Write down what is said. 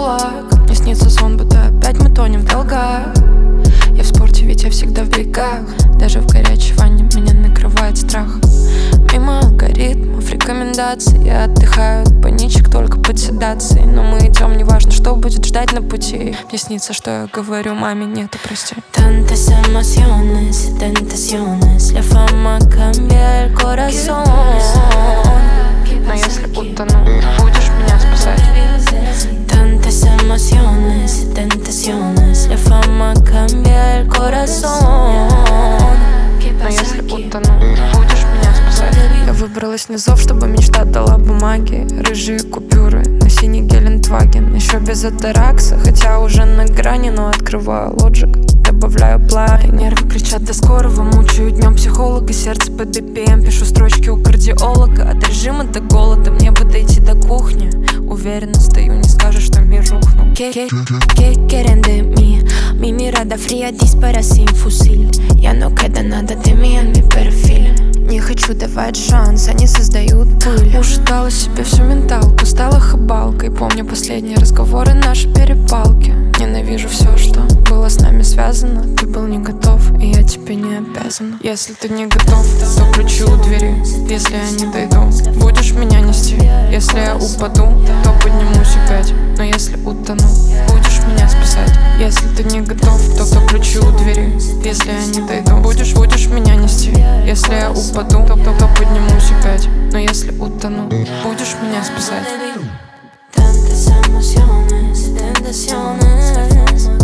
кулак. Мне снится сон, будто опять мы тонем в долгах. Я в спорте, ведь я всегда в бегах. Даже в горячей ванне меня накрывает страх. Мимо алгоритмов, рекомендаций я отдыхаю от паничек только под седацией. Но мы идем, неважно, что будет ждать на пути. Мне снится, что я говорю маме нет, прости. Tantas emociones y tentaciones, la fama cambia el corazón. Но если утону, будешь меня спасать? Tantas emociones y tentaciones, la fama cambia el corazón. Но если утону, будешь меня спасать? Я выбралась на зов, чтобы мечта дала бумаги. Рыжие купюры на синий Гелендваген. Еще без атаракса, хотя уже на грани. Но открываю лоджик, добавляю плай. Нервы кричат до скорого, мучаю днем психолога. Сердце по BPM, пишу строчки у кардиолога. От режима до голода, мне бы дойти до кухни. Уверенно стою, не скажешь, что мир рухнул. ¿Qué quieren de mí? Mi mirada fría dispara sin fusil. Ya no queda nada de mí en mi perfil. Не хочу давать шанс, они создают пыль. Ушатала себе всю менталку, стала хабалкой. Помню последние разговоры, наши перепалки. Ненавижу все, что было с нами связано. Ты был не готов, и я тебе не обязана. Если ты не готов, то ключи у двери. Если я не дойду, будешь меня нести. Если я упаду, то поднимусь опять. Но если утону, будешь меня спасать. Если ты не готов, то ключи у двери. Если я не дойду, будешь меня нести. Если я упаду, то поднимусь опять. Но если утону, будешь меня спасать. Tantas emociones y tentaciones.